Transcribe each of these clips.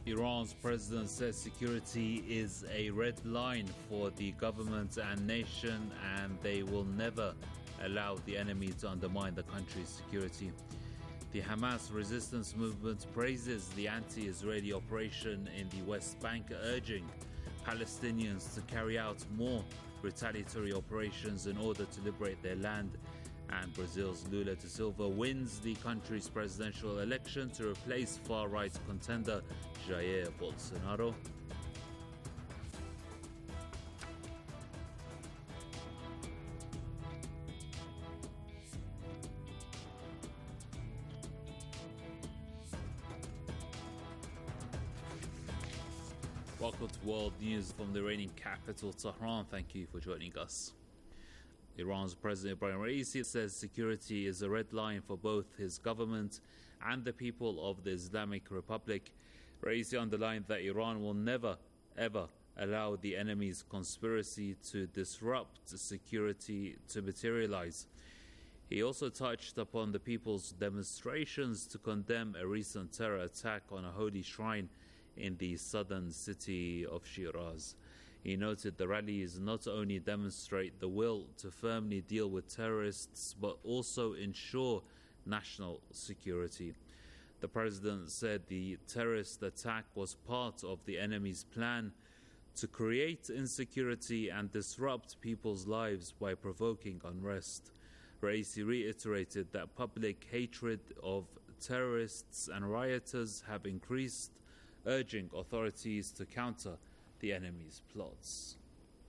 Iran's president says security is a red line for the government and nation, and they will never allow the enemy to undermine the country's security. The Hamas resistance movement praises the anti-Israeli operation in the West Bank, urging Palestinians to carry out more retaliatory operations in order to liberate their land. And Brazil's Lula da Silva wins the country's presidential election to replace far-right contender Jair Bolsonaro. Welcome to World News from the Iranian capital, Tehran. Thank you for joining us. Iran's President Ibrahim Raisi says security is a red line for both his government and the people of the Islamic Republic. Raisi underlined that Iran will never, ever allow the enemy's conspiracy to disrupt security to materialize. He also touched upon the people's demonstrations to condemn a recent terror attack on a holy shrine in the southern city of Shiraz. He noted the rallies not only demonstrate the will to firmly deal with terrorists, but also ensure national security. The president said the terrorist attack was part of the enemy's plan to create insecurity and disrupt people's lives by provoking unrest. Raisi reiterated that public hatred of terrorists and rioters have increased, urging authorities to counter the enemy's plots.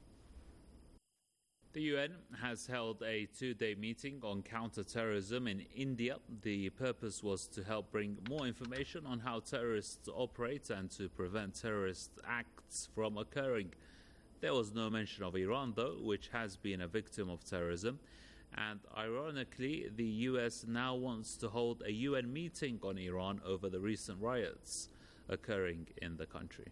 The UN has held a two-day meeting on counter-terrorism in India. The purpose was to help bring more information on how terrorists operate and to prevent terrorist acts from occurring. There was no mention of Iran, though, which has been a victim of terrorism. And ironically, the US now wants to hold a UN meeting on Iran over the recent riots occurring in the country.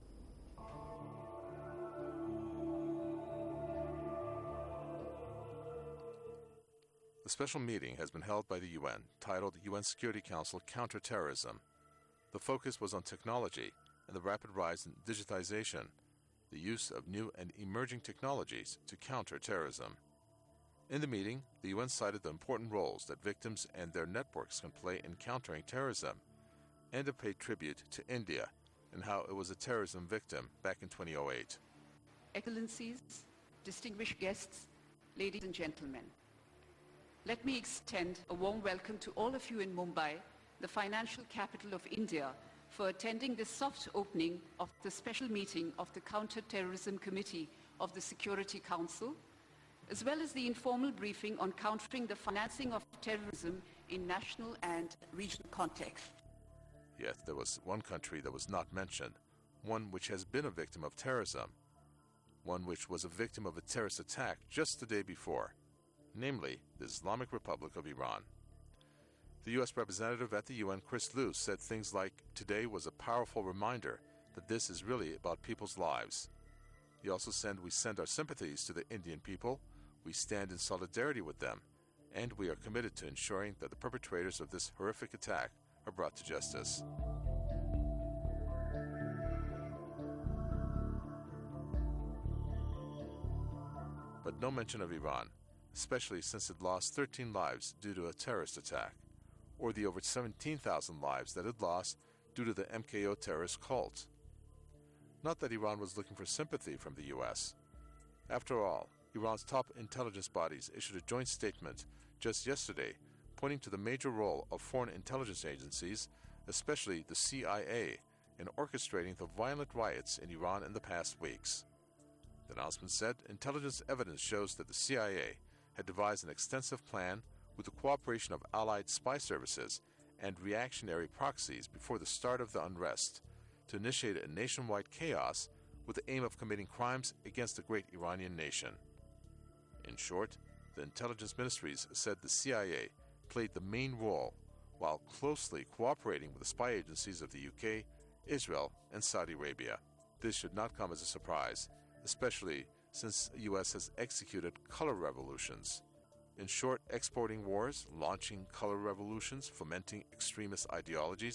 The special meeting has been held by the UN, titled UN Security Council Counterterrorism. The focus was on technology and the rapid rise in digitization, the use of new and emerging technologies to counter terrorism. In the meeting, the UN cited the important roles that victims and their networks can play in countering terrorism, and it paid tribute to India and how it was a terrorism victim back in 2008. Excellencies, distinguished guests, ladies and gentlemen, let me extend a warm welcome to all of you in Mumbai, the financial capital of India, for attending this soft opening of the special meeting of the Counter-Terrorism Committee of the Security Council, as well as the informal briefing on countering the financing of terrorism in national and regional context. Yet there was one country that was not mentioned, one which has been a victim of terrorism, one which was a victim of a terrorist attack just the day before, namely the Islamic Republic of Iran. The U.S. representative at the UN, Chris Lu, said things like, "Today was a powerful reminder that this is really about people's lives." He also said, "We send our sympathies to the Indian people, we stand in solidarity with them, and we are committed to ensuring that the perpetrators of this horrific attack are brought to justice." But no mention of Iran, especially since it lost 13 lives due to a terrorist attack, or the over 17,000 lives that it lost due to the MKO terrorist cult. Not that Iran was looking for sympathy from the U.S. After all, Iran's top intelligence bodies issued a joint statement just yesterday pointing to the major role of foreign intelligence agencies, especially the CIA, in orchestrating the violent riots in Iran in the past weeks. The announcement said intelligence evidence shows that the CIA had devised an extensive plan with the cooperation of allied spy services and reactionary proxies before the start of the unrest to initiate a nationwide chaos with the aim of committing crimes against the great Iranian nation. In short, the intelligence ministries said the CIA played the main role while closely cooperating with the spy agencies of the UK, Israel, and Saudi Arabia. This should not come as a surprise, especially since the U.S. has executed color revolutions. In short, exporting wars, launching color revolutions, fomenting extremist ideologies,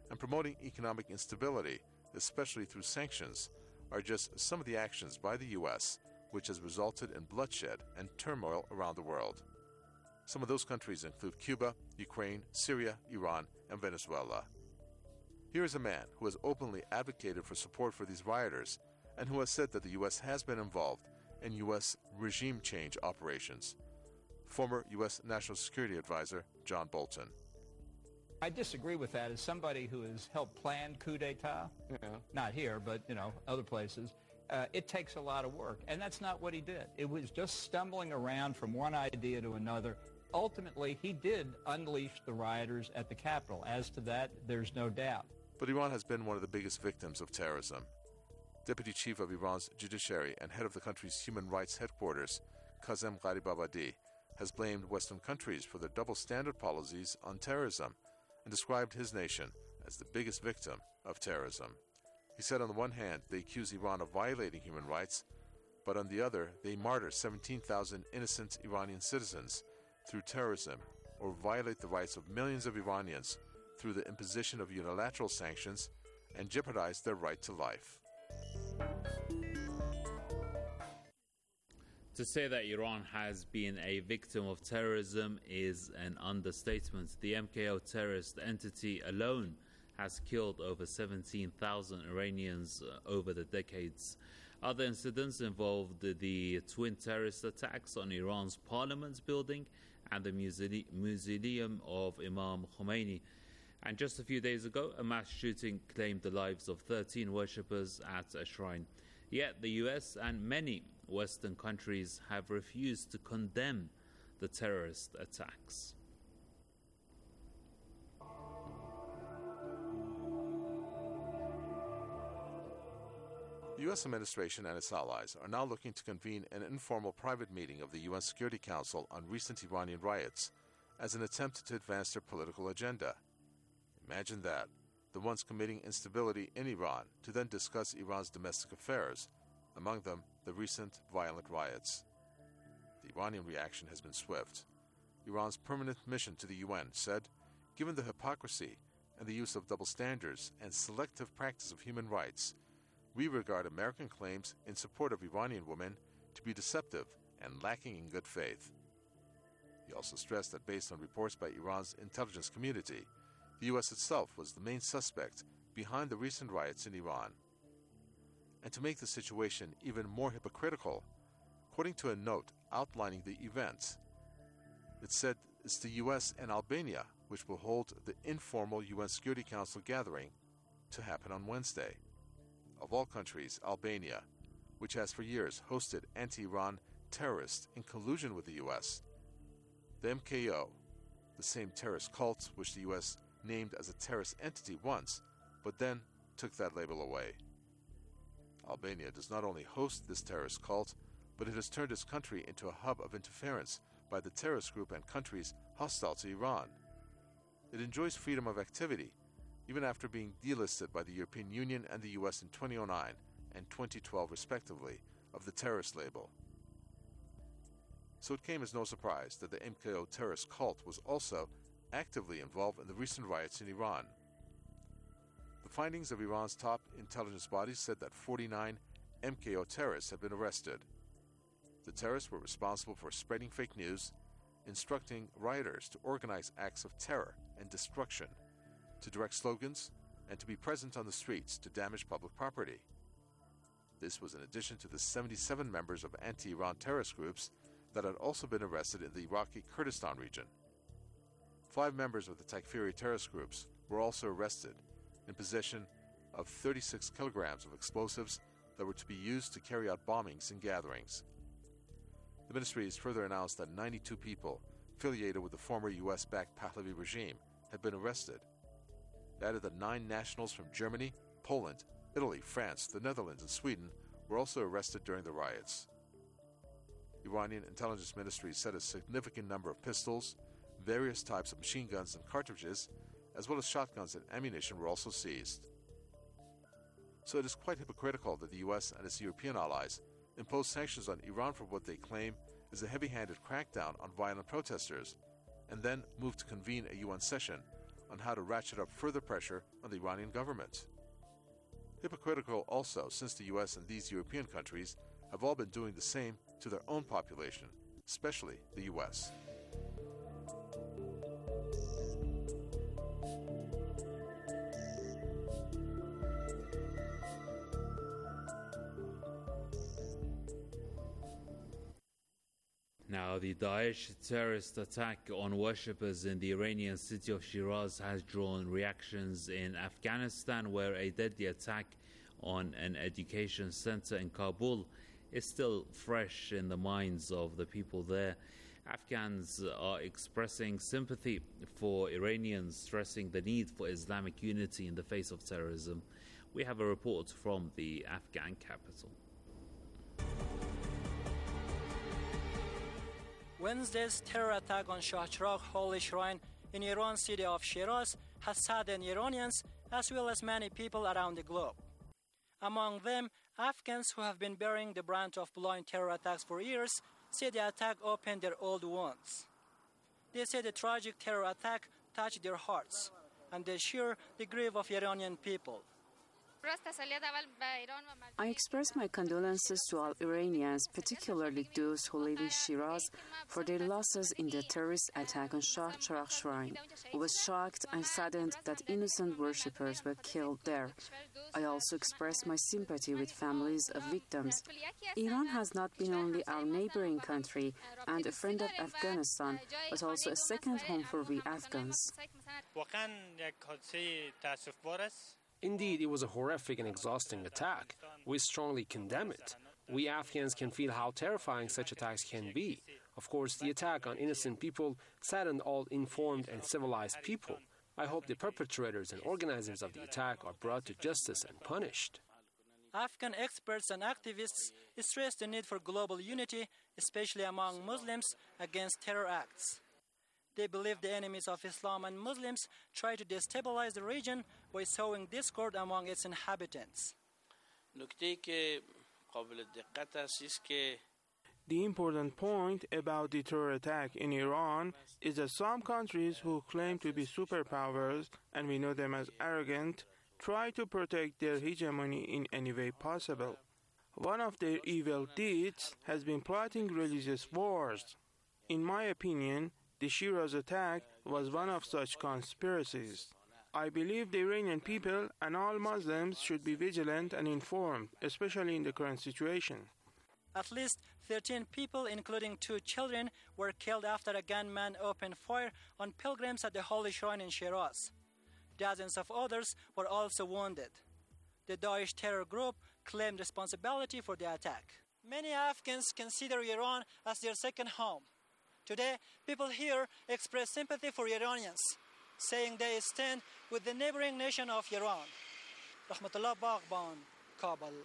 and promoting economic instability, especially through sanctions, are just some of the actions by the U.S. which has resulted in bloodshed and turmoil around the world. Some of those countries include Cuba, Ukraine, Syria, Iran, and Venezuela. Here is a man who has openly advocated for support for these rioters and who has said that the U.S. has been involved in U.S. regime change operations. Former U.S. National Security Advisor John Bolton. I disagree with that as somebody who has helped plan coup d'etat, not here, but, other places. It takes a lot of work, and that's not what he did. It was just stumbling around from one idea to another. Ultimately, he did unleash the rioters at the Capitol. As to that, there's no doubt. But Iran has been one of the biggest victims of terrorism. Deputy Chief of Iran's Judiciary and head of the country's human rights headquarters, Kazem Gharibabadi, has blamed Western countries for their double-standard policies on terrorism and described his nation as the biggest victim of terrorism. He said on the one hand they accuse Iran of violating human rights, but on the other they martyr 17,000 innocent Iranian citizens through terrorism or violate the rights of millions of Iranians through the imposition of unilateral sanctions and jeopardize their right to life. To say that Iran has been a victim of terrorism is an understatement. The MKO terrorist entity alone has killed over 17,000 Iranians over the decades. Other incidents involved the twin terrorist attacks on Iran's parliament building and the mausoleum of Imam Khomeini. And just a few days ago, a mass shooting claimed the lives of 13 worshippers at a shrine. Yet the US and many Western countries have refused to condemn the terrorist attacks. The U.S. administration and its allies are now looking to convene an informal private meeting of the UN Security Council on recent Iranian riots as an attempt to advance their political agenda. Imagine that, the ones committing instability in Iran to then discuss Iran's domestic affairs, among them the recent violent riots. The Iranian reaction has been swift. Iran's permanent mission to the UN said, given the hypocrisy and the use of double standards and selective practice of human rights, we regard American claims in support of Iranian women to be deceptive and lacking in good faith. He also stressed that based on reports by Iran's intelligence community, the U.S. itself was the main suspect behind the recent riots in Iran. And to make the situation even more hypocritical, according to a note outlining the events, it said it's the U.S. and Albania which will hold the informal UN Security Council gathering to happen on Wednesday. Of all countries, Albania, which has for years hosted anti-Iran terrorists in collusion with the U.S., the MKO, the same terrorist cult which the U.S. named as a terrorist entity once, but then took that label away. Albania does not only host this terrorist cult, but it has turned its country into a hub of interference by the terrorist group and countries hostile to Iran. It enjoys freedom of activity, even after being delisted by the European Union and the U.S. in 2009 and 2012 respectively of the terrorist label. So it came as no surprise that the MKO terrorist cult was also actively involved in the recent riots in Iran. The findings of Iran's top intelligence bodies said that 49 MKO terrorists had been arrested. The terrorists were responsible for spreading fake news, instructing rioters to organize acts of terror and destruction, to direct slogans, and to be present on the streets to damage public property. This was in addition to the 77 members of anti-Iran terrorist groups that had also been arrested in the Iraqi Kurdistan region. 5 members of the Takfiri terrorist groups were also arrested in possession of 36 kilograms of explosives that were to be used to carry out bombings in gatherings. The ministries further announced that 92 people affiliated with the former U.S.-backed Pahlavi regime had been arrested. It added that 9 nationals from Germany, Poland, Italy, France, the Netherlands, and Sweden were also arrested during the riots. Iranian intelligence ministries said a significant number of pistols, various types of machine guns and cartridges, as well as shotguns and ammunition were also seized. So it is quite hypocritical that the U.S. and its European allies impose sanctions on Iran for what they claim is a heavy-handed crackdown on violent protesters, and then move to convene a UN session on how to ratchet up further pressure on the Iranian government. Hypocritical also, since the US and these European countries have all been doing the same to their own population, especially the US. Now, the Daesh terrorist attack on worshippers in the Iranian city of Shiraz has drawn reactions in Afghanistan, where a deadly attack on an education center in Kabul is still fresh in the minds of the people there. Afghans are expressing sympathy for Iranians, stressing the need for Islamic unity in the face of terrorism. We have a report from the Afghan capital. Wednesday's terror attack on Shah Cheragh Holy Shrine in Iran's city of Shiraz has saddened Iranians as well as many people around the globe. Among them, Afghans who have been bearing the brunt of blind terror attacks for years say the attack opened their old wounds. They say the tragic terror attack touched their hearts, and they share the grief of Iranian people. I express my condolences to all Iranians, particularly those who live in Shiraz, for their losses in the terrorist attack on Shah Cheragh Shrine. I was shocked and saddened that innocent worshippers were killed there. I also express my sympathy with families of victims. Iran has not been only our neighboring country and a friend of Afghanistan, but also a second home for we Afghans. Indeed, it was a horrific and exhausting attack. We strongly condemn it. We Afghans can feel how terrifying such attacks can be. Of course, the attack on innocent people saddened all informed and civilized people. I hope the perpetrators and organizers of the attack are brought to justice and punished. Afghan experts and activists stress the need for global unity, especially among Muslims, against terror acts. They believe the enemies of Islam and Muslims try to destabilize the region by sowing discord among its inhabitants. The important point about the terror attack in Iran is that some countries who claim to be superpowers, and we know them as arrogant, try to protect their hegemony in any way possible. One of their evil deeds has been plotting religious wars. In my opinion, the Shiraz attack was one of such conspiracies. I believe the Iranian people and all Muslims should be vigilant and informed, especially in the current situation. At least 13 people, including 2 children, were killed after a gunman opened fire on pilgrims at the Holy Shrine in Shiraz. Dozens of others were also wounded. The Daesh terror group claimed responsibility for the attack. Many Afghans consider Iran as their second home. Today, people here express sympathy for Iranians, saying they stand with the neighboring nation of Iran. Rahmatullah Baghban, Kabul.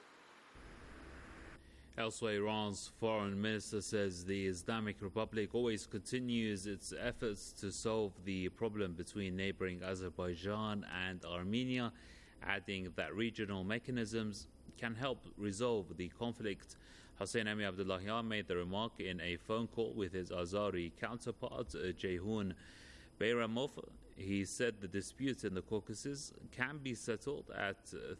Elsewhere, Iran's foreign minister says the Islamic Republic always continues its efforts to solve the problem between neighboring Azerbaijan and Armenia, adding that regional mechanisms can help resolve the conflict. Hossein Ami-Abdullahian made the remark in a phone call with his Azari counterpart, Ceyhun Bayramov. He said the dispute in the Caucasus can be settled at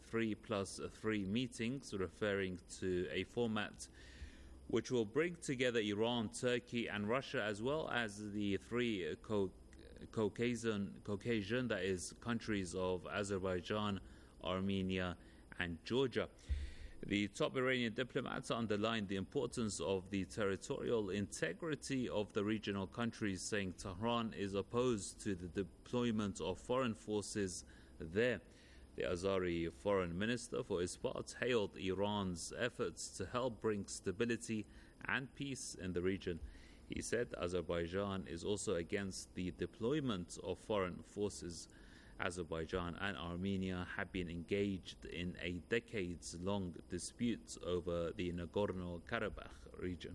3+3 meetings, referring to a format which will bring together Iran, Turkey and Russia, as well as the 3 Caucasian, that is, countries of Azerbaijan, Armenia and Georgia. The top Iranian diplomats underlined the importance of the territorial integrity of the regional countries, saying Tehran is opposed to the deployment of foreign forces there. The Azari foreign minister, for his part, hailed Iran's efforts to help bring stability and peace in the region. He said Azerbaijan is also against the deployment of foreign forces. Azerbaijan and Armenia have been engaged in a decades-long dispute over the Nagorno-Karabakh region.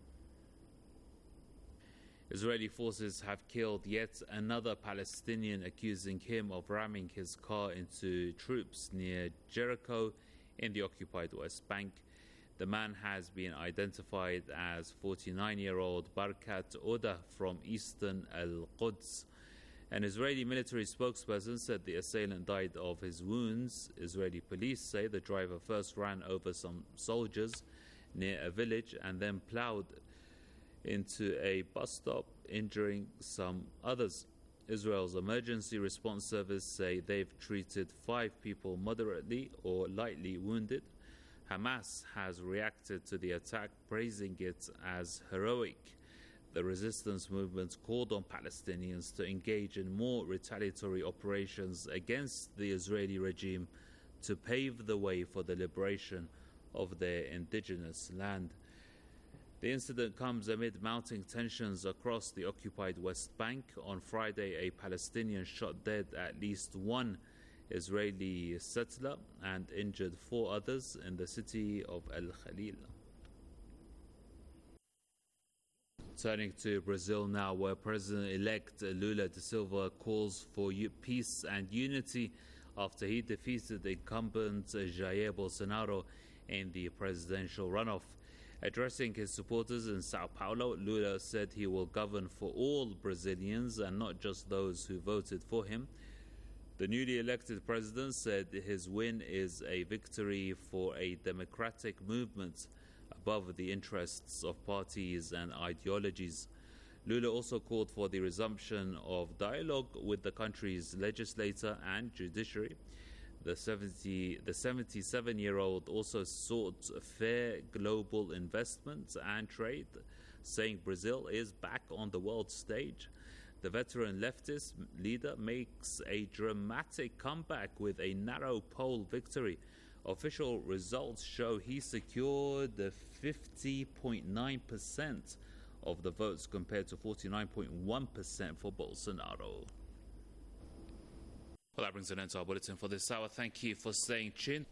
Israeli forces have killed yet another Palestinian, accusing him of ramming his car into troops near Jericho in the occupied West Bank. The man has been identified as 49-year-old Barkat Oda from eastern Al-Quds. An Israeli military spokesperson said the assailant died of his wounds. Israeli police say the driver first ran over some soldiers near a village and then plowed into a bus stop, injuring some others. Israel's emergency response service say they've treated 5 people moderately or lightly wounded. Hamas has reacted to the attack, praising it as heroic. The resistance movement called on Palestinians to engage in more retaliatory operations against the Israeli regime to pave the way for the liberation of their indigenous land. The incident comes amid mounting tensions across the occupied West Bank. On Friday, a Palestinian shot dead at least one Israeli settler and injured 4 others in the city of El Khalil. Turning to Brazil now, where President-elect Lula da Silva calls for peace and unity after he defeated incumbent Jair Bolsonaro in the presidential runoff. Addressing his supporters in Sao Paulo, Lula said he will govern for all Brazilians and not just those who voted for him. The newly elected president said his win is a victory for a democratic movement above the interests of parties and ideologies. Lula also called for the resumption of dialogue with the country's legislature and judiciary. The 77-year-old also sought fair global investment and trade, saying Brazil is back on the world stage. The veteran leftist leader makes a dramatic comeback with a narrow poll victory. Official results show he secured 50.9% of the votes compared to 49.1% for Bolsonaro. Well, that brings an end to our bulletin for this hour. Thank you for staying tuned.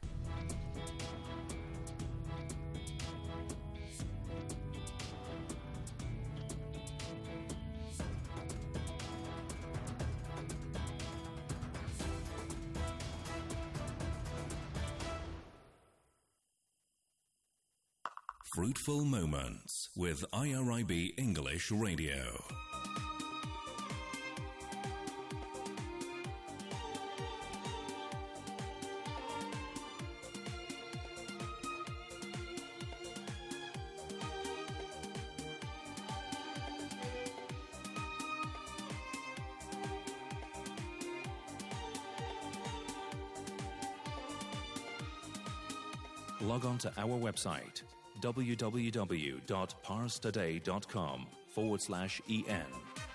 Fruitful Moments with IRIB English Radio. Log on to our website www.parstoday.com/en.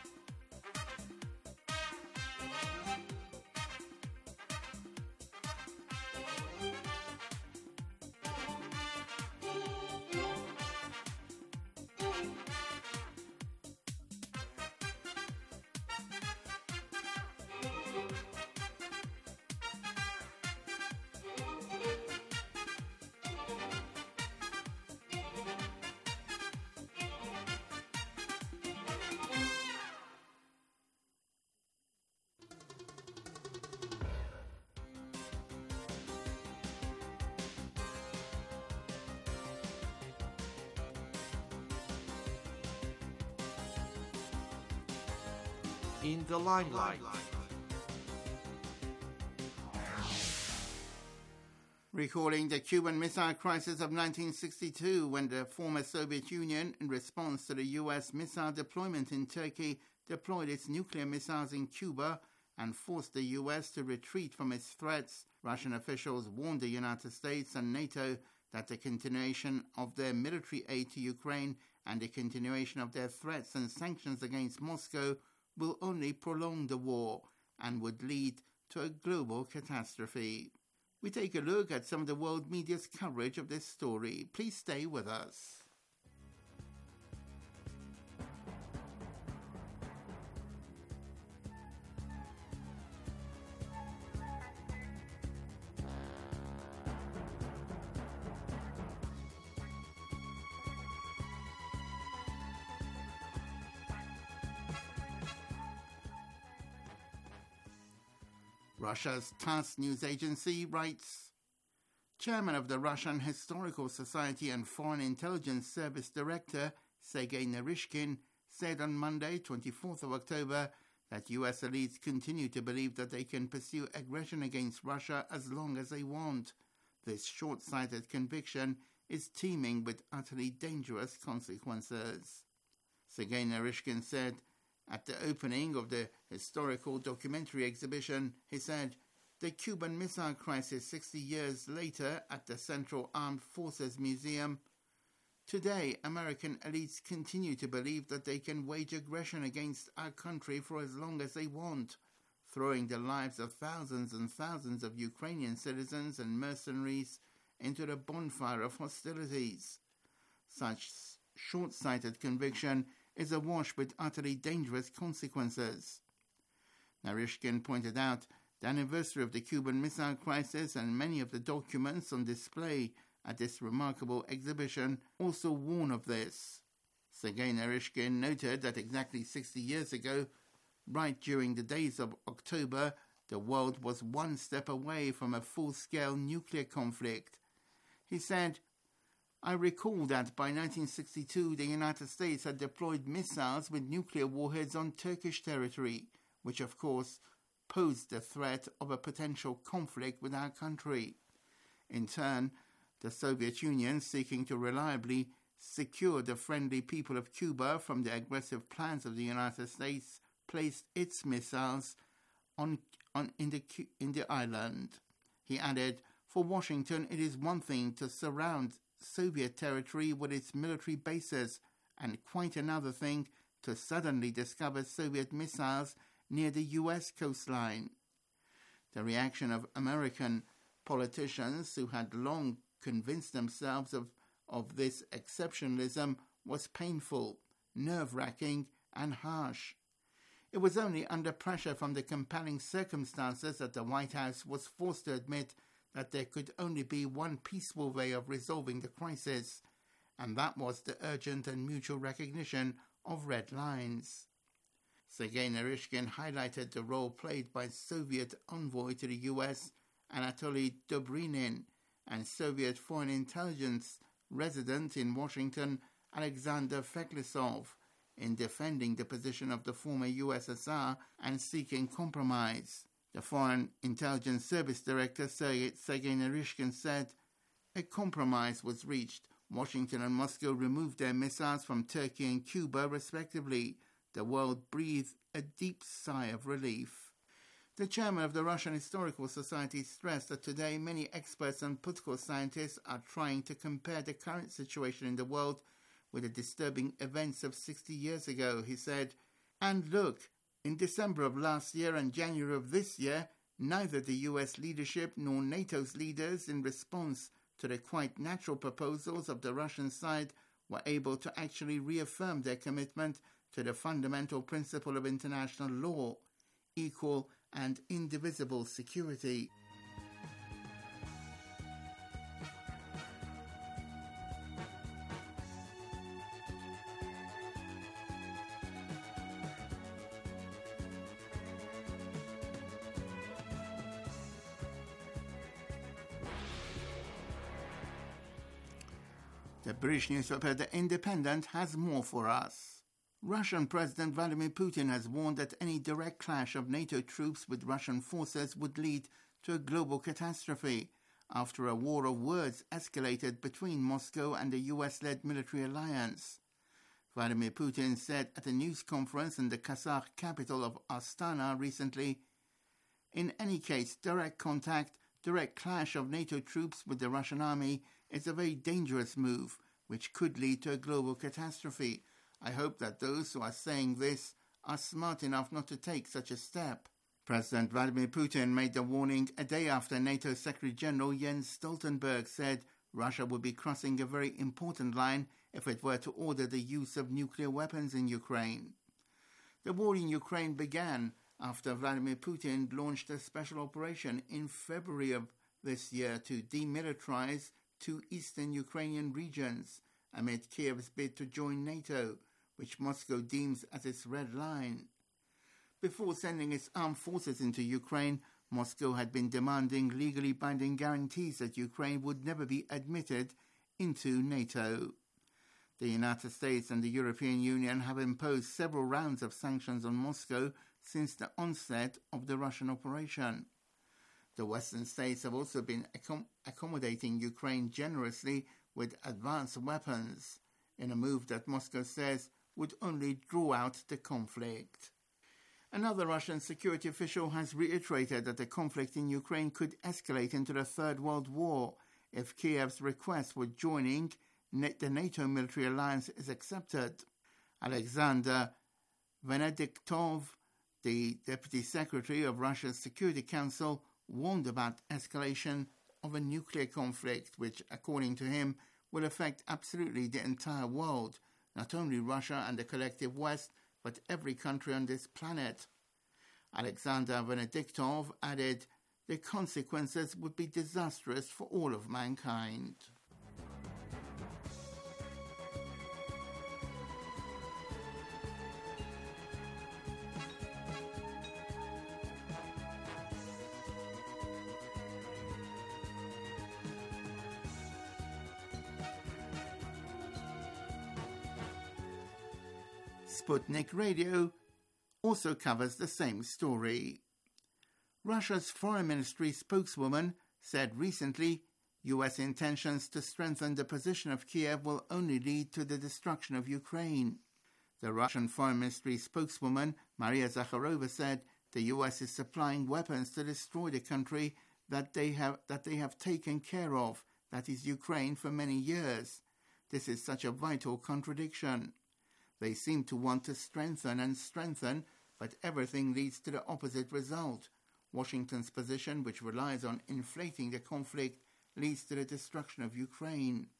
In the limelight. Recalling the Cuban Missile Crisis of 1962, when the former Soviet Union, in response to the U.S. missile deployment in Turkey, deployed its nuclear missiles in Cuba and forced the U.S. to retreat from its threats, Russian officials warned the United States and NATO that the continuation of their military aid to Ukraine and the continuation of their threats and sanctions against Moscow will only prolong the war and would lead to a global catastrophe. We take a look at some of the world media's coverage of this story. Please stay with us. Russia's TASS news agency writes, Chairman of the Russian Historical Society and Foreign Intelligence Service Director Sergei Naryshkin said on Monday, 24th of October, that U.S. elites continue to believe that they can pursue aggression against Russia as long as they want. This short-sighted conviction is teeming with utterly dangerous consequences. Sergei Naryshkin said at the opening of the historical documentary exhibition, he said, "The Cuban Missile Crisis 60 years later at the Central Armed Forces Museum. Today, American elites continue to believe that they can wage aggression against our country for as long as they want, throwing the lives of thousands and thousands of Ukrainian citizens and mercenaries into the bonfire of hostilities. Such short-sighted conviction is awash with utterly dangerous consequences." Naryshkin pointed out the anniversary of the Cuban Missile Crisis and many of the documents on display at this remarkable exhibition also warn of this. Sergei Naryshkin noted that exactly 60 years ago, right during the days of October, the world was one step away from a full-scale nuclear conflict. He said, "I recall that by 1962 the United States had deployed missiles with nuclear warheads on Turkish territory, which of course posed the threat of a potential conflict with our country. In turn, the Soviet Union, seeking to reliably secure the friendly people of Cuba from the aggressive plans of the United States, placed its missiles in the island." He added, "For Washington, it is one thing to surround Soviet territory with its military bases, and quite another thing to suddenly discover Soviet missiles near the U.S. coastline." The reaction of American politicians who had long convinced themselves of this exceptionalism was painful, nerve-wracking, and harsh. It was only under pressure from the compelling circumstances that the White House was forced to admit that there could only be one peaceful way of resolving the crisis, and that was the urgent and mutual recognition of red lines. Sergei Naryshkin highlighted the role played by Soviet envoy to the U.S. Anatoly Dobrynin and Soviet foreign intelligence resident in Washington Alexander Feklesov in defending the position of the former USSR and seeking compromise. The Foreign Intelligence Service Director Sergei Naryshkin said, "A compromise was reached. Washington and Moscow removed their missiles from Turkey and Cuba, respectively. The world breathed a deep sigh of relief." The chairman of the Russian Historical Society stressed that today many experts and political scientists are trying to compare the current situation in the world with the disturbing events of 60 years ago. He said, "And look, in December of last year and January of this year, neither the US leadership nor NATO's leaders, in response to the quite natural proposals of the Russian side, were able to actually reaffirm their commitment to the fundamental principle of international law, equal and indivisible security." The British newspaper The Independent has more for us. Russian President Vladimir Putin has warned that any direct clash of NATO troops with Russian forces would lead to a global catastrophe after a war of words escalated between Moscow and the US-led military alliance. Vladimir Putin said at a news conference in the Kazakh capital of Astana recently, "In any case, direct clash of NATO troops with the Russian army is a very dangerous move, which could lead to a global catastrophe. I hope that those who are saying this are smart enough not to take such a step." President Vladimir Putin made the warning a day after NATO Secretary General Jens Stoltenberg said Russia would be crossing a very important line if it were to order the use of nuclear weapons in Ukraine. The war in Ukraine began after Vladimir Putin launched a special operation in February of this year to demilitarize two eastern Ukrainian regions amid Kiev's bid to join NATO, which Moscow deems as its red line. Before sending its armed forces into Ukraine, Moscow had been demanding legally binding guarantees that Ukraine would never be admitted into NATO. The United States and the European Union have imposed several rounds of sanctions on Moscow since the onset of the Russian operation. The Western states have also been accommodating Ukraine generously with advanced weapons, in a move that Moscow says would only draw out the conflict. Another Russian security official has reiterated that the conflict in Ukraine could escalate into the Third World War if Kiev's request for joining the NATO military alliance is accepted. Alexander Venediktov, the Deputy Secretary of Russia's Security Council, warned about escalation of a nuclear conflict, which, according to him, will affect absolutely the entire world, not only Russia and the collective West, but every country on this planet. Alexander Venediktov added, the consequences would be disastrous for all of mankind. Sputnik Radio also covers the same story. Russia's Foreign Ministry spokeswoman said recently U.S. intentions to strengthen the position of Kiev will only lead to the destruction of Ukraine. The Russian Foreign Ministry spokeswoman Maria Zakharova said the U.S. is supplying weapons to destroy the country that they have taken care of, that is Ukraine, for many years. This is such a vital contradiction. They seem to want to strengthen and strengthen, but everything leads to the opposite result. Washington's position, which relies on inflating the conflict, leads to the destruction of Ukraine.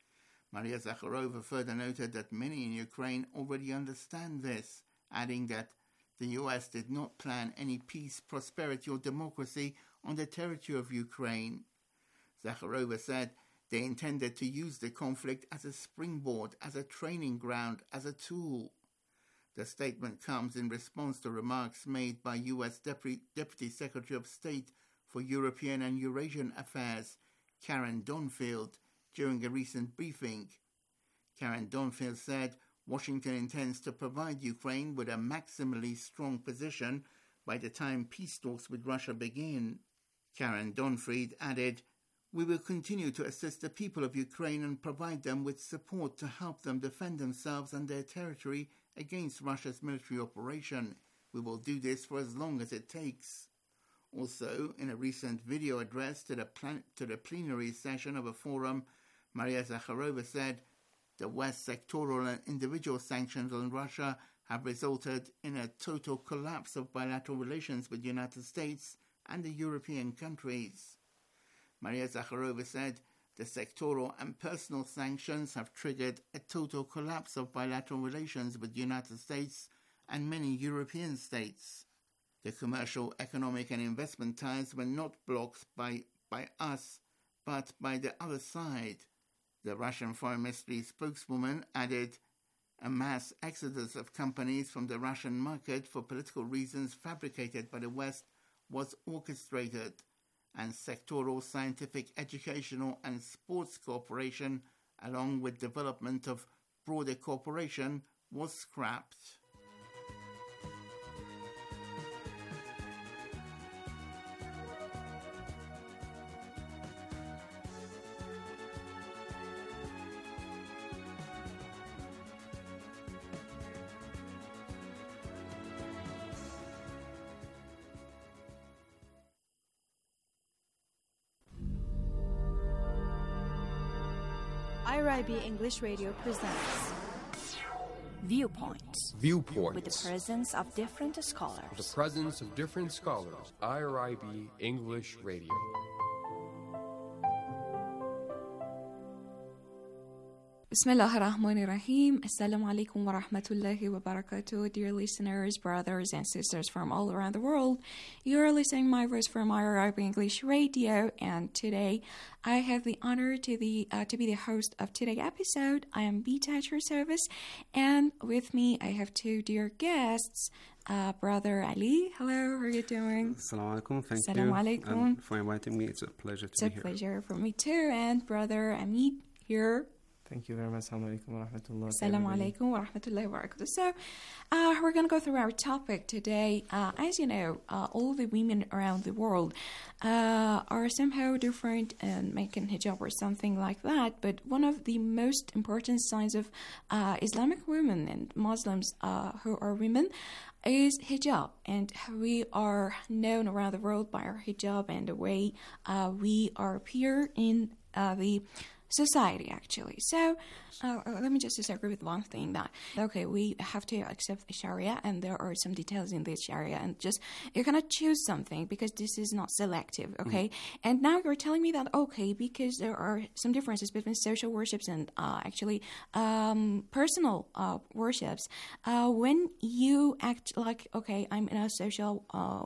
Maria Zakharova further noted that many in Ukraine already understand this, adding that the U.S. did not plan any peace, prosperity or democracy on the territory of Ukraine. Zakharova said they intended to use the conflict as a springboard, as a training ground, as a tool. The statement comes in response to remarks made by U.S. Deputy Secretary of State for European and Eurasian Affairs, Karen Donfield, during a recent briefing. Karen Donfield said Washington intends to provide Ukraine with a maximally strong position by the time peace talks with Russia begin. Karen Donfield added, we will continue to assist the people of Ukraine and provide them with support to help them defend themselves and their territory against Russia's military operation. We will do this for as long as it takes. Also, in a recent video address to the plenary session of a forum, Maria Zakharova said the West's sectoral and individual sanctions on Russia have resulted in a total collapse of bilateral relations with the United States and the European countries. Maria Zakharova said the sectoral and personal sanctions have triggered a total collapse of bilateral relations with the United States and many European states. The commercial, economic and investment ties were not blocked by us, but by the other side. The Russian Foreign Ministry spokeswoman added, a mass exodus of companies from the Russian market for political reasons fabricated by the West was orchestrated, and sectoral, scientific, educational and sports cooperation, along with development of broader cooperation, was scrapped. IRIB English Radio presents Viewpoints. Viewpoints. With the presence of different scholars. The presence of different scholars. IRIB English Radio. Bismillah ar-Rahman ar-Rahim. Assalamu alaikum wa rahmatullahi wa barakatuh. Dear listeners, brothers and sisters from all around the world, you are listening my voice from IRIB English Radio, and today I have the honor to be the host of today's episode. I am Bita at your service, and with me I have two dear guests. Brother Ali, hello, how are you doing? Assalamu alaikum, thank you. Assalamu alaikum. And for inviting me. It's a pleasure to be here. It's a pleasure for me too. And Brother Amit here. Thank you very much. Assalamu alaikum wa rahmatullah. Assalamu alaikum wa rahmatullahi wa barakatuh. So, we're going to go through our topic today. As you know, all the women around the world are somehow different in making hijab or something like that. But one of the most important signs of Islamic women and Muslims who are women is hijab. And we are known around the world by our hijab and the way we appear in the society, actually. So let me just disagree with one thing, that okay, we have to accept Sharia, and there are some details in this Sharia, and just you cannot choose something because this is not selective, okay? And now you're telling me that okay, because there are some differences between social worships and actually personal worships, when you act like okay, I'm in a social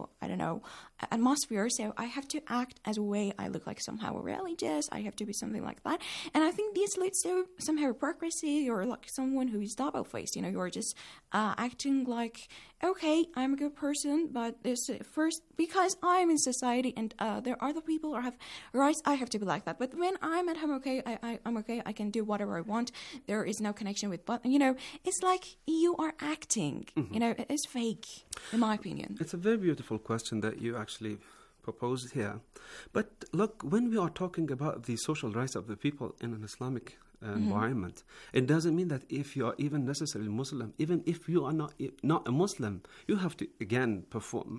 atmosphere, so I have to act as a way I look like somehow religious, I have to be something like that. And I think this leads to somehow hypocrisy, or like someone who is double-faced. You know, you're just acting like, okay, I'm a good person, but this first, because I'm in society and there are other people who have rights, I have to be like that. But when I'm at home, okay, I'm okay, I can do whatever I want. There is no connection with, but you know, it's like you are acting. You know, it's fake, in my opinion. It's a very beautiful question that you actually proposed here. But look, when we are talking about the social rights of the people in an Islamic environment, it doesn't mean that if you are even necessarily Muslim, even if you are not a Muslim, you have to again perform,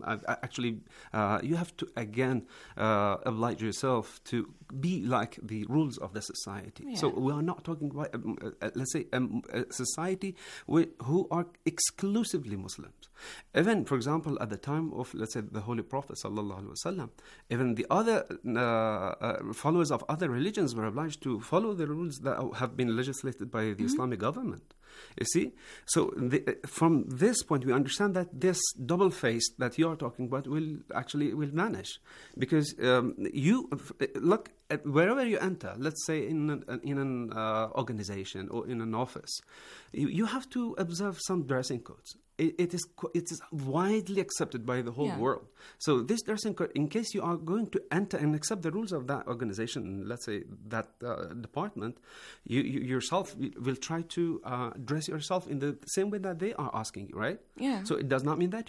you have to again oblige yourself to be like the rules of the society. So we are not talking about, let's say, a society who are exclusively Muslims. Even, for example, at the time of, let's say, the Holy Prophet ﷺ, even the other followers of other religions were obliged to follow the rules that have been legislated by the Islamic government. You see? So from this point, we understand that this double face that you are talking about will vanish. Because you look at wherever you enter, let's say in an organization or in an office, you have to observe some dressing codes. It is widely accepted by the whole world. So this dressing code, in case you are going to enter and accept the rules of that organization, let's say that department, you yourself will try to dress yourself in the same way that they are asking you, right? Yeah. So it does not mean that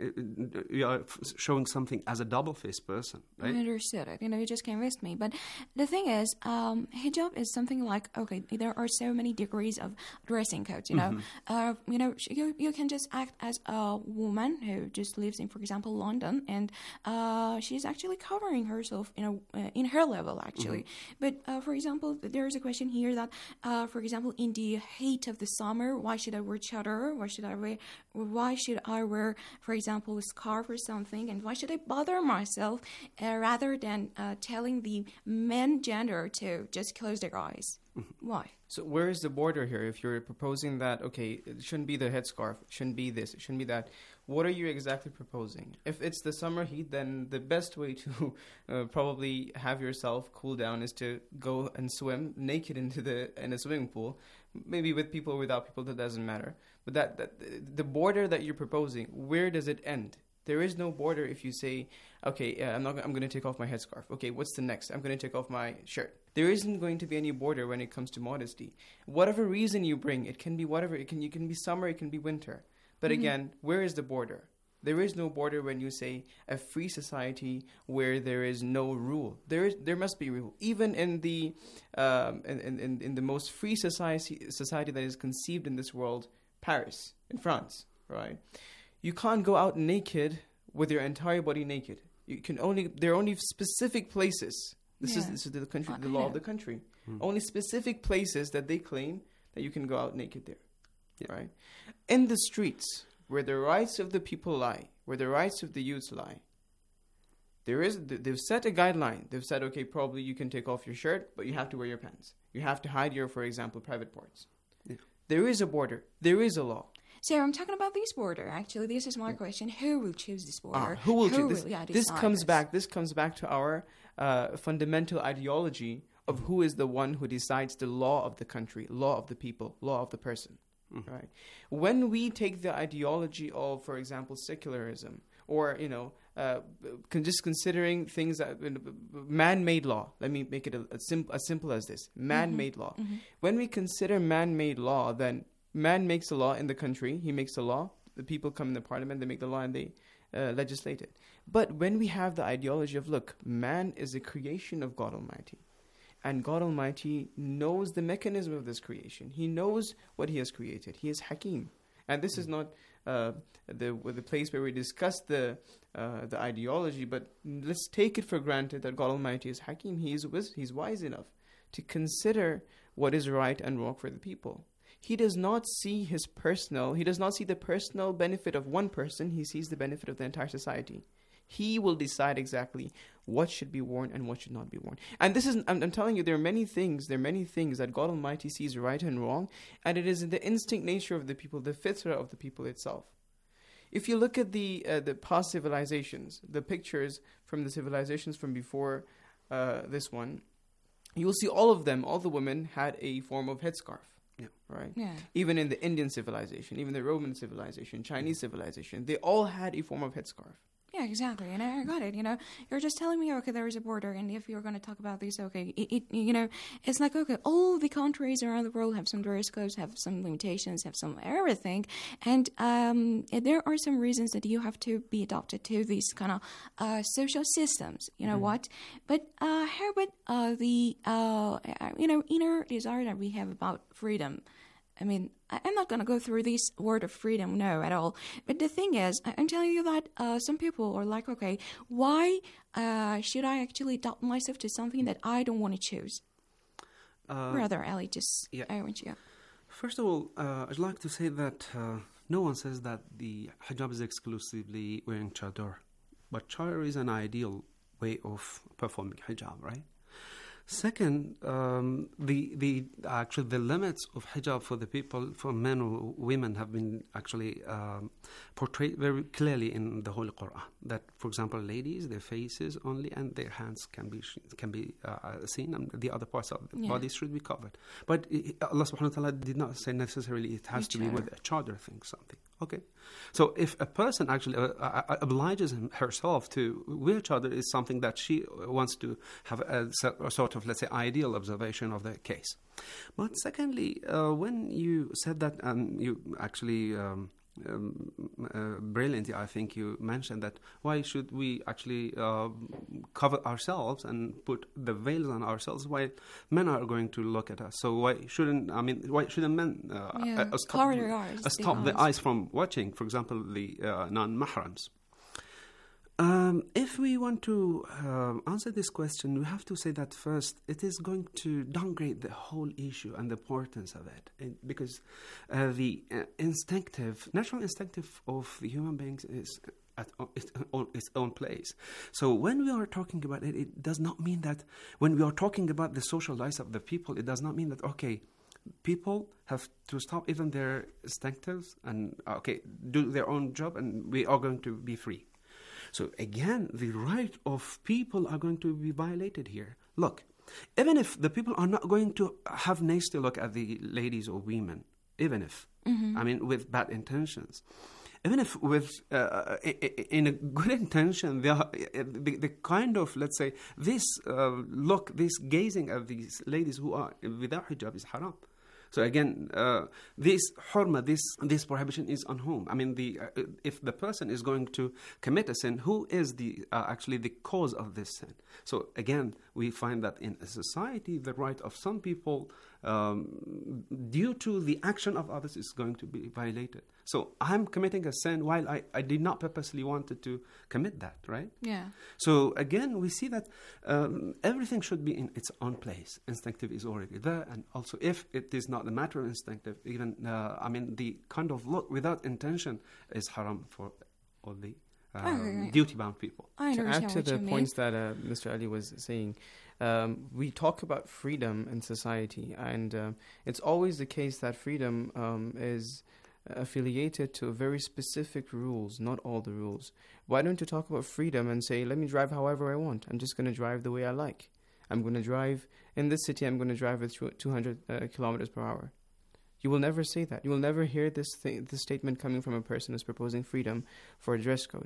you are showing something as a double-faced person, right? I understood it. You know, you just convinced me. But the thing is, hijab is something like, okay, there are so many degrees of dressing codes, you know. You know, you can just act as a woman who just lives in, for example, London, and she's actually covering herself in her level, actually. But for example, there is a question here that, for example, in the heat of the summer, why should I wear chador? Why should I wear, for example, a scarf or something? And why should I bother myself rather than telling the men gender to just close their eyes? Why? So where is the border here? If you're proposing that, okay, it shouldn't be the headscarf, it shouldn't be this, it shouldn't be that, what are you exactly proposing? If it's the summer heat, then the best way to probably have yourself cool down is to go and swim naked in a swimming pool, maybe with people or without people, that doesn't matter. But that the border that you're proposing, where does it end? There is no border if you say, okay, I'm going to take off my headscarf. Okay, what's the next? I'm going to take off my shirt. There isn't going to be any border when it comes to modesty. Whatever reason you bring, it can be whatever. You can be summer, it can be winter. But again, where is the border? There is no border when you say a free society where there is no rule. There must be rule. Even in the in the most free society that is conceived in this world, Paris, in France, right? You can't go out naked with your entire body naked. There are only specific places. This is the country, the law of the country. Only specific places that they claim that you can go out naked there, right? In the streets, where the rights of the people lie, where the rights of the youths lie, they've set a guideline. They've said, okay, probably you can take off your shirt, but you have to wear your pants. You have to hide your, for example, private parts. Yeah. There is a border. There is a law. So I'm talking about this border. Actually, this is my question: who will choose this border? Who will choose this? This comes back to our fundamental ideology of who is the one who decides the law of the country, law of the people, law of the person. Right? When we take the ideology of, for example, secularism, or just considering things that man-made law. Let me make it as simple as this: man-made law. When we consider man-made law, then man makes a law in the country. He makes a law. The people come in the parliament. They make the law and they legislate it. But when we have the ideology of, look, man is a creation of God Almighty, and God Almighty knows the mechanism of this creation. He knows what He has created. He is Hakim, and this is not the place where we discuss the ideology, but let's take it for granted that God Almighty is Hakim. He's wise enough to consider what is right and wrong for the people. He does not see the personal benefit of one person. He sees the benefit of the entire society. He will decide exactly what should be worn and what should not be worn. And this is, I'm telling you, there are many things that God Almighty sees right and wrong, and it is in the instinct nature of the people, the fitra of the people itself. If you look at the past civilizations, the pictures from the civilizations from before this one, you will see all of them, all the women had a form of headscarf. Yeah. Right? Yeah. Even in the Indian civilization, even the Roman civilization, Chinese civilization, they all had a form of headscarf. Yeah, exactly. And I got it. You're just telling me, okay, there is a border, and if you're going to talk about this, okay, it's like, okay, all the countries around the world have some dress codes, have some limitations, have some everything, and there are some reasons that you have to be adopted to these kind of social systems. You know what? But how about the inner desire that we have about freedom? I mean, I'm not going to go through this word of freedom, no, at all. But the thing is, I'm telling you that some people are like, okay, why should I actually adopt myself to something that I don't want to choose? Brother Ali, I want you. First of all, I'd like to say that no one says that the hijab is exclusively wearing chador. But chador is an ideal way of performing hijab, right? Second, the limits of hijab for the people, for men or women, have been actually portrayed very clearly in the Holy Quran. That, for example, ladies, their faces only and their hands can be seen, and the other parts of the body should be covered. But Allah Subhanahu wa Taala did not say necessarily it has to be with a chador thing, something. Okay, so if a person actually obliges herself to wear chador, is something that she wants to have a sort of, let's say, ideal observation of the case. But secondly, when you said that, you actually brilliantly, I think you mentioned that why should we actually cover ourselves and put the veils on ourselves while men are going to look at us? So why shouldn't men stop the eyes from watching, for example, the non-mahrams? If we want to answer this question, we have to say that first, it is going to downgrade the whole issue and the importance of it, because the natural instinctive of the human beings is at its own place. So when we are talking about it, it does not mean that when we are talking about the social lives of the people, it does not mean that, okay, people have to stop even their instinctives and, do their own job and we are going to be free. So again, the right of people are going to be violated here. Look, even if the people are not going to have nasty look at the ladies or women, even if, with bad intentions, even if with in a good intention, the kind of, let's say, this look, this gazing at these ladies who are without hijab is haram. So again, this hurma, this prohibition is on whom? I mean, if the person is going to commit a sin, who is actually the cause of this sin? So again, we find that in a society, the right of some people, due to the action of others, is going to be violated. So I'm committing a sin while I did not purposely wanted to commit that, right? Yeah. So again, we see that everything should be in its own place. Instinctive is already there, and also if it is not a matter of instinctive, even the kind of look without intention is haram for all the duty-bound people. To add to the points that Mr. Ali was saying, we talk about freedom in society, and it's always the case that freedom is affiliated to very specific rules, not all the rules. Why don't you talk about freedom and say, let me drive however I want. I'm just going to drive the way I like. I'm going to drive in this city, I'm going to drive at 200 kilometers per hour. You will never say that. You will never hear this statement coming from a person who's proposing freedom for a dress code.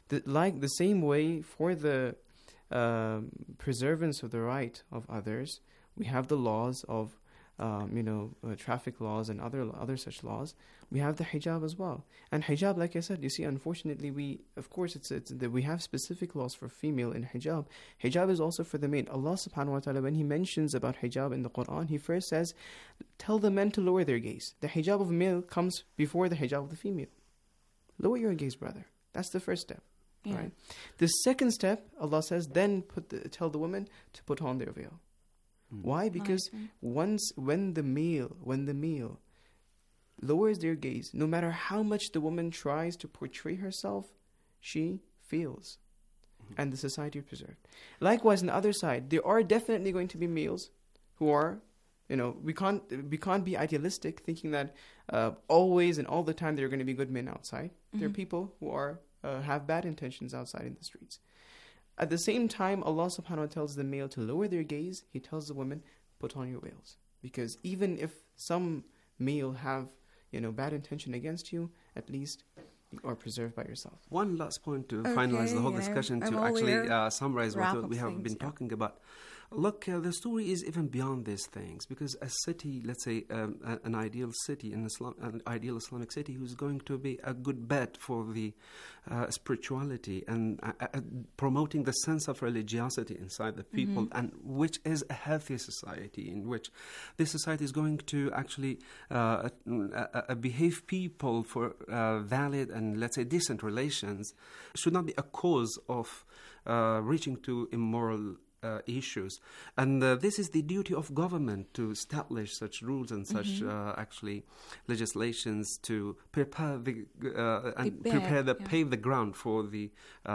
the same way for the preservance of the right of others, we have the laws of traffic laws and other such laws. We have the hijab as well. And hijab, like I said, you see, unfortunately, we have specific laws for female in hijab. Hijab is also for the male. Allah subhanahu wa ta'ala, when He mentions about hijab in the Quran, He first says, tell the men to lower their gaze. The hijab of male comes before the hijab of the female. Lower your gaze, brother. That's the first step. Yeah. Right? The second step, Allah says, then tell the women to put on their veil. Why? Because when the male lowers their gaze, no matter how much the woman tries to portray herself, she fails, and the society is preserved. Likewise, on the other side, there are definitely going to be males who are, we can't be idealistic, thinking that always and all the time there are going to be good men outside. There are people who are have bad intentions outside in the streets. At the same time, Allah subhanahu wa ta'ala tells the male to lower their gaze. He tells the women, put on your veils. Because even if some male have, bad intention against you, at least you are preserved by yourself. One last point to finalize the whole discussion, to actually summarize what we have been talking about. Look, the story is even beyond these things, because a city, let's say an ideal city, an ideal Islamic city, who's going to be a good bet for the spirituality and promoting the sense of religiosity inside the people, and which is a healthy society, in which this society is going to actually behave people for valid and, let's say, decent relations, should not be a cause of reaching to immoral issues. And this is the duty of government, to establish such rules and such actually legislations to prepare pave the ground for the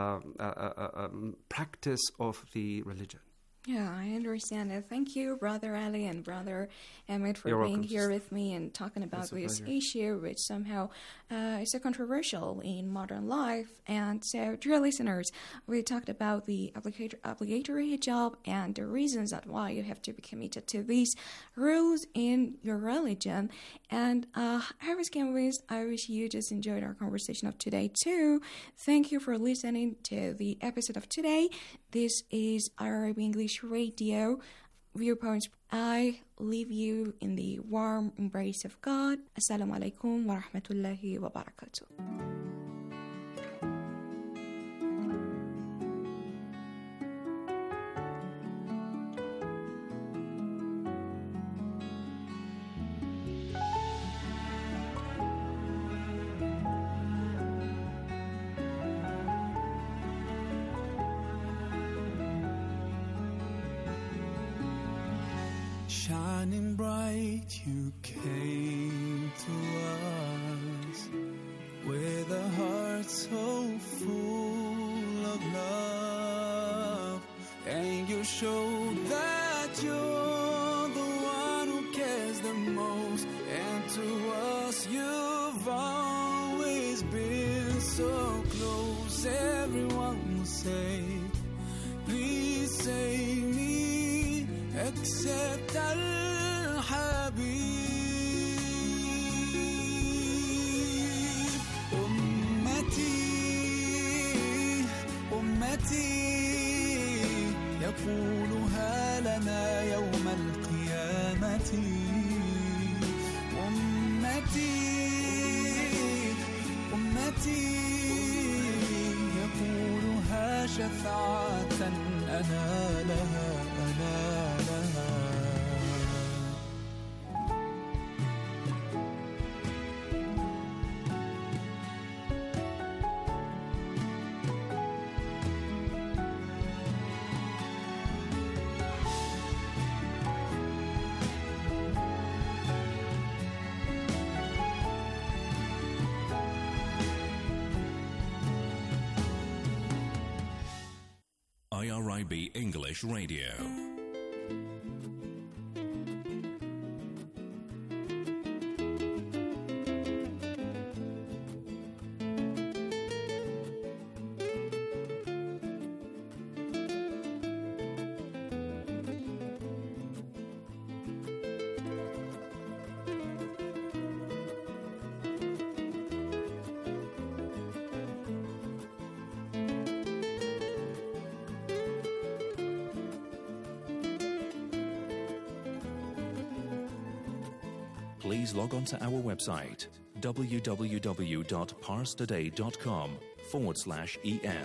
practice of the religion. Yeah, I understand it. Thank you, Brother Ali and Brother Ahmed, for You're being welcome. here with me and talking about this issue, which somehow is so controversial in modern life. And so, dear listeners, we talked about the obligatory hijab and the reasons that why you have to be committed to these rules in your religion. And I was convinced, I wish you just enjoyed our conversation of today too. Thank you for listening to the episode of today. This is IRIB English Radio Viewpoints. I leave you in the warm embrace of God. Assalamu alaikum wa rahmatullahi wa barakatuh. Shining bright, you came to us with a heart so full of love, and you showed that you're the one who cares the most, and to us you've always been so close. Everyone will say, please save me, except Al-Habib. أمتي يقولها لنا يوم القيامة. أمتي يقولها شفاعة أنا لها. IRIB English Radio. please log on to our website www.parstoday.com/en.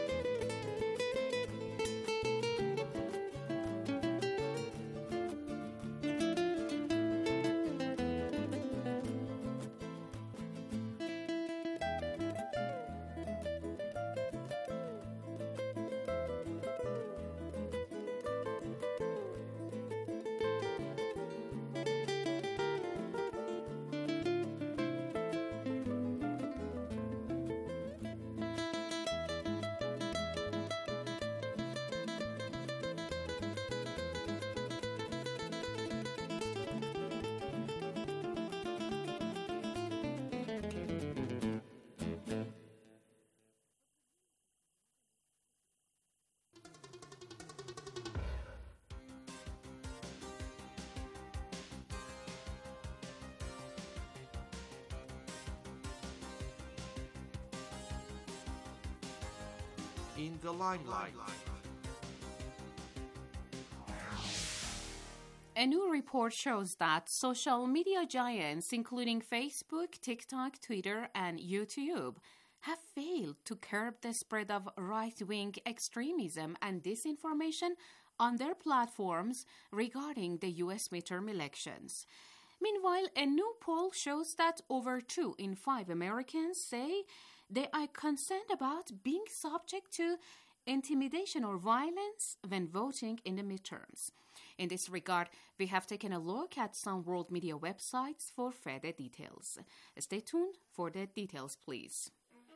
In the limelight. A new report shows that social media giants, including Facebook, TikTok, Twitter, and YouTube, have failed to curb the spread of right-wing extremism and disinformation on their platforms regarding the U.S. midterm elections. Meanwhile, a new poll shows that over 2 in 5 Americans say they are concerned about being subject to intimidation or violence when voting in the midterms. In this regard, we have taken a look at some world media websites for further details. Stay tuned for the details, please.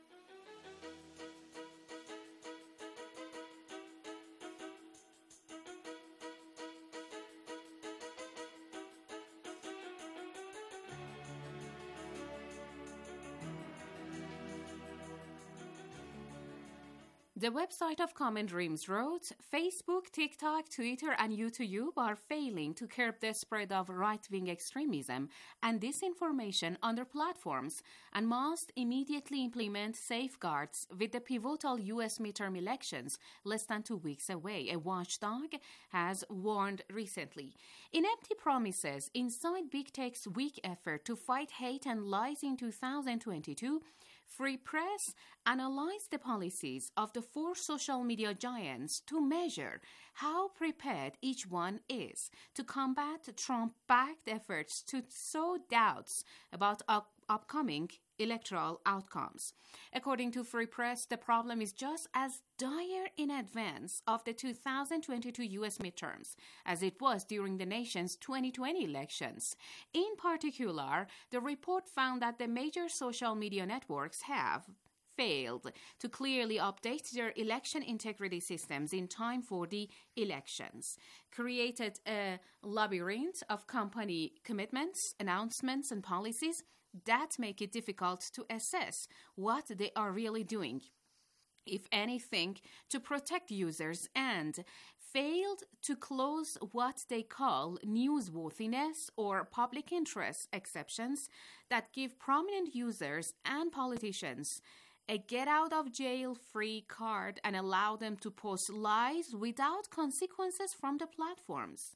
The website of Common Dreams wrote, Facebook, TikTok, Twitter, and YouTube are failing to curb the spread of right-wing extremism and disinformation on their platforms and must immediately implement safeguards with the pivotal U.S. midterm elections less than 2 weeks away, a watchdog has warned recently. In empty promises, inside Big Tech's weak effort to fight hate and lies in 2022, Free Press analyzed the policies of the 4 social media giants to measure how prepared each one is to combat Trump-backed efforts to sow doubts about upcoming electoral outcomes. According to Free Press, the problem is just as dire in advance of the 2022 U.S. midterms as it was during the nation's 2020 elections. In particular, the report found that the major social media networks have failed to clearly update their election integrity systems in time for the elections, created a labyrinth of company commitments, announcements, and policies that make it difficult to assess what they are really doing, if anything, to protect users, and failed to close what they call newsworthiness or public interest exceptions that give prominent users and politicians a get-out-of-jail-free card and allow them to post lies without consequences from the platforms.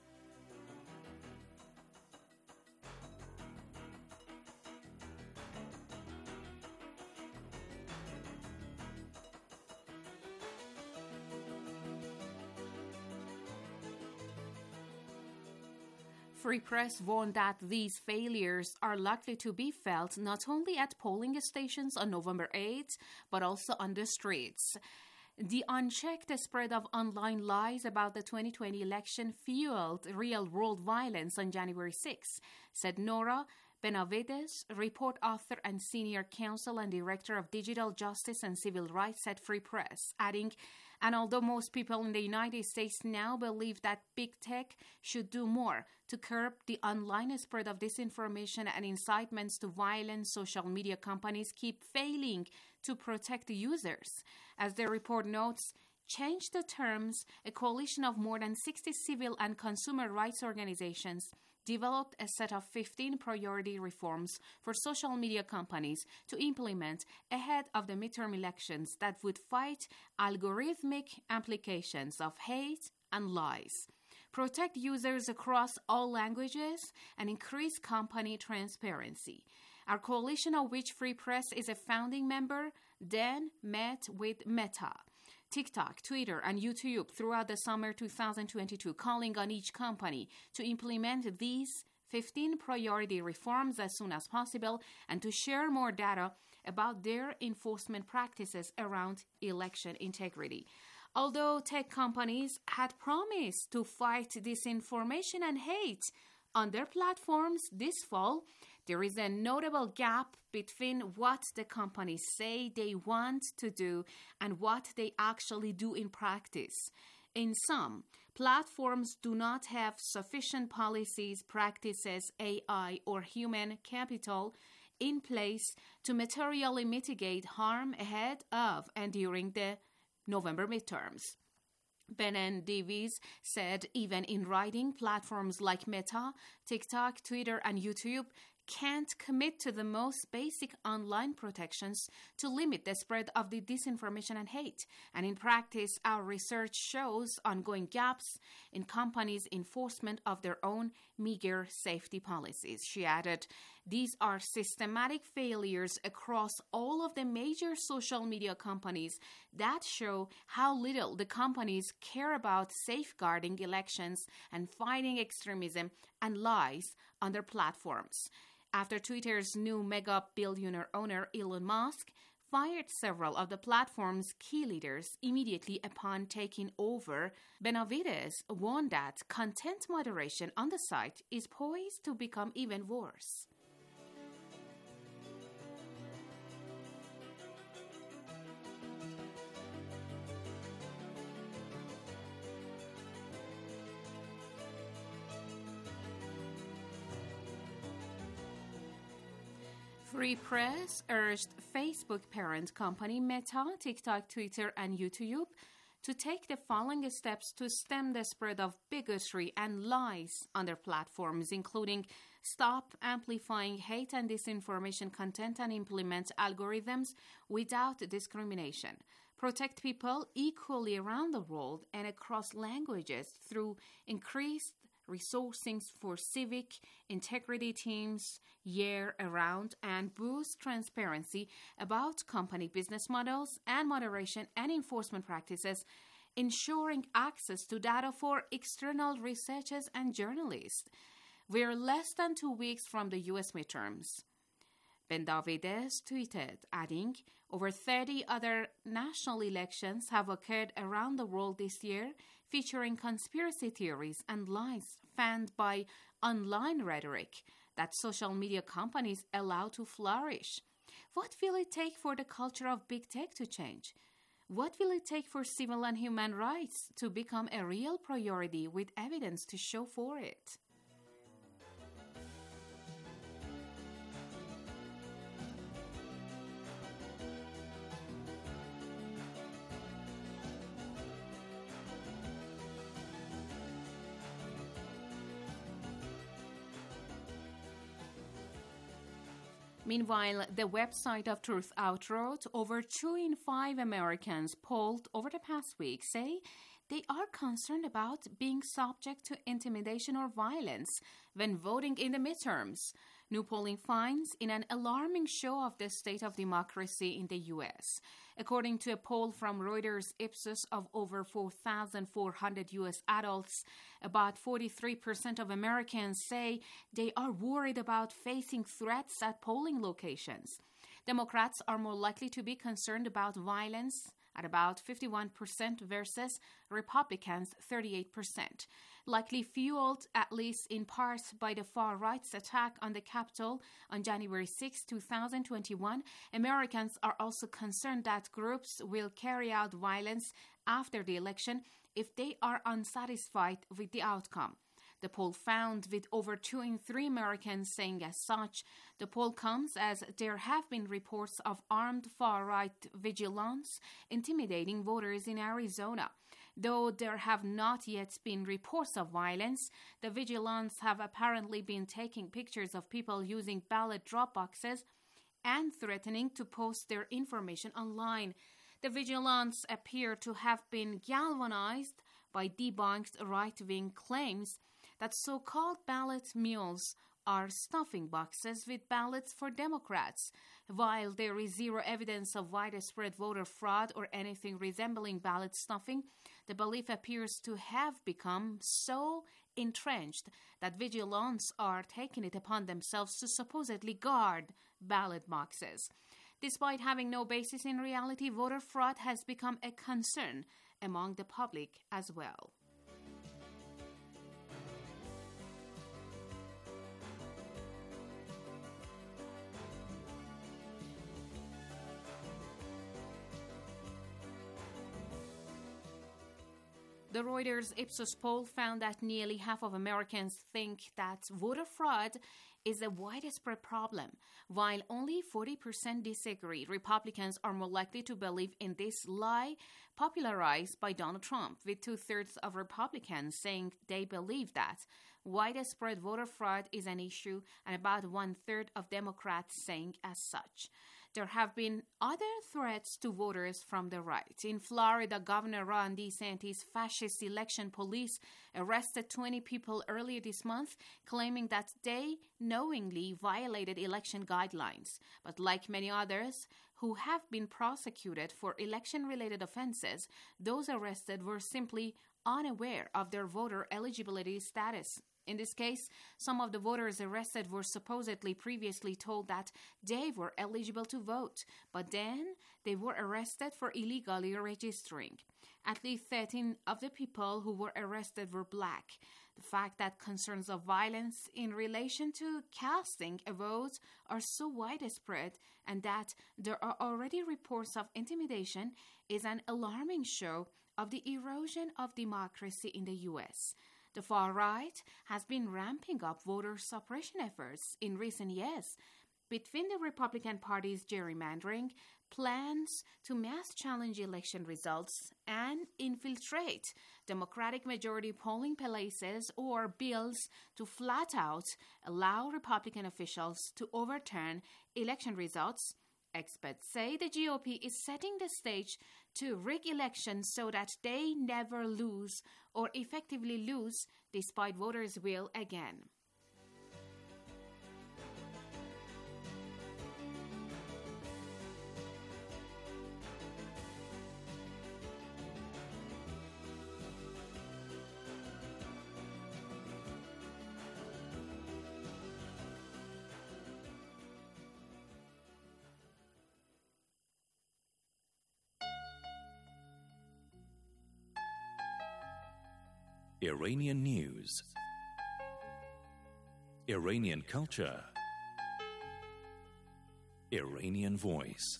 Free Press warned that these failures are likely to be felt not only at polling stations on November 8th, but also on the streets. The unchecked spread of online lies about the 2020 election fueled real-world violence on January 6, said Nora Benavides, report author and senior counsel and director of digital justice and civil rights at Free Press, adding, and although most people in the United States now believe that big tech should do more to curb the online spread of disinformation and incitements to violence, social media companies keep failing to protect the users. As the report notes, Change the Terms, a coalition of more than 60 civil and consumer rights organizations, developed a set of 15 priority reforms for social media companies to implement ahead of the midterm elections that would fight algorithmic applications of hate and lies. protect users across all languages, and increase company transparency. Our coalition, of which Free Press is a founding member, then met with Meta, TikTok, Twitter, and YouTube throughout the summer 2022, calling on each company to implement these 15 priority reforms as soon as possible and to share more data about their enforcement practices around election integrity. Although tech companies had promised to fight disinformation and hate on their platforms this fall, there is a notable gap between what the companies say they want to do and what they actually do in practice. In some, platforms do not have sufficient policies, practices, AI, or human capital in place to materially mitigate harm ahead of and during the November midterms. Benon Davies said even in writing, platforms like Meta, TikTok, Twitter, and YouTube can't commit to the most basic online protections to limit the spread of the disinformation and hate. And in practice, our research shows ongoing gaps in companies' enforcement of their own meager safety policies. She added, these are systematic failures across all of the major social media companies that show how little the companies care about safeguarding elections and fighting extremism and lies on their platforms. After Twitter's new mega billionaire owner Elon Musk fired several of the platform's key leaders immediately upon taking over, Benavides warned that content moderation on the site is poised to become even worse. Free Press urged Facebook parent company Meta, TikTok, Twitter, and YouTube to take the following steps to stem the spread of bigotry and lies on their platforms, including stop amplifying hate and disinformation content and implement algorithms without discrimination, protect people equally around the world and across languages through increased resourcing for civic integrity teams year-round, and boost transparency about company business models and moderation and enforcement practices, ensuring access to data for external researchers and journalists. We're less than 2 weeks from the U.S. midterms. Benavides tweeted, adding, over 30 other national elections have occurred around the world this year, featuring conspiracy theories and lies fanned by online rhetoric that social media companies allow to flourish. What will it take for the culture of big tech to change? What will it take for civil and human rights to become a real priority with evidence to show for it? Meanwhile, the website of Truth Out wrote over 2 in 5 Americans polled over the past week say they are concerned about being subject to intimidation or violence when voting in the midterms. New polling finds in an alarming show of the state of democracy in the U.S. According to a poll from Reuters Ipsos of over 4,400 U.S. adults, about 43% of Americans say they are worried about facing threats at polling locations. Democrats are more likely to be concerned about violence at about 51% versus Republicans' 38%. Likely fueled, at least in part, by the far-right's attack on the Capitol on January 6, 2021, Americans are also concerned that groups will carry out violence after the election if they are unsatisfied with the outcome. The poll found with over 2 in 3 Americans saying as such. The poll comes as there have been reports of armed far-right vigilantes intimidating voters in Arizona. Though there have not yet been reports of violence, the vigilantes have apparently been taking pictures of people using ballot drop boxes and threatening to post their information online. The vigilantes appear to have been galvanized by debunked right-wing claims that so-called ballot mules are stuffing boxes with ballots for Democrats. While there is zero evidence of widespread voter fraud or anything resembling ballot stuffing, the belief appears to have become so entrenched that vigilantes are taking it upon themselves to supposedly guard ballot boxes. Despite having no basis in reality, voter fraud has become a concern among the public as well. The Reuters Ipsos poll found that nearly half of Americans think that voter fraud is a widespread problem, while only 40% disagree. Republicans are more likely to believe in this lie popularized by Donald Trump, with 2/3 of Republicans saying they believe that widespread voter fraud is an issue, and about 1/3 of Democrats saying as such. There have been other threats to voters from the right. In Florida, Governor Ron DeSantis' fascist election police arrested 20 people earlier this month, claiming that they knowingly violated election guidelines. But like many others who have been prosecuted for election-related offenses, those arrested were simply unaware of their voter eligibility status. In this case, some of the voters arrested were supposedly previously told that they were eligible to vote, but then they were arrested for illegally registering. At least 13 of the people who were arrested were black. The fact that concerns of violence in relation to casting a vote are so widespread and that there are already reports of intimidation is an alarming show of the erosion of democracy in the U.S. The far right has been ramping up voter suppression efforts in recent years. Between the Republican Party's gerrymandering, plans to mass challenge election results, and infiltrate Democratic majority polling places, or bills to flat out allow Republican officials to overturn election results, experts say the GOP is setting the stage to rig elections so that they never lose or effectively lose despite voters' will again. Iranian news, Iranian culture, Iranian voice.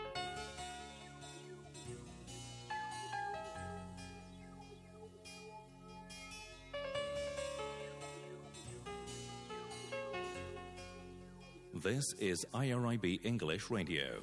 This is IRIB English Radio.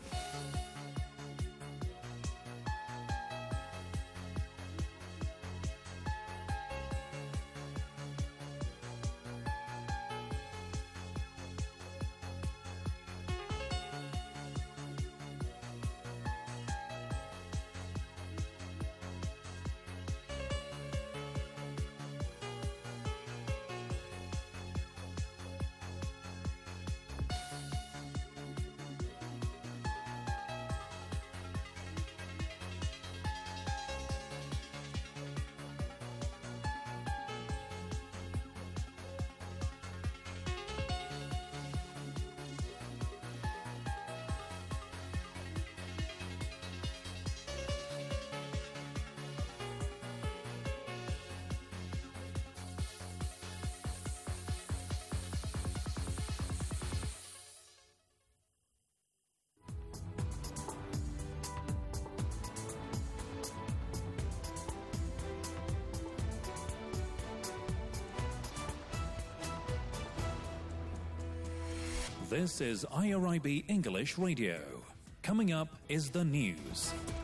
This is IRIB English Radio. Coming up is the news.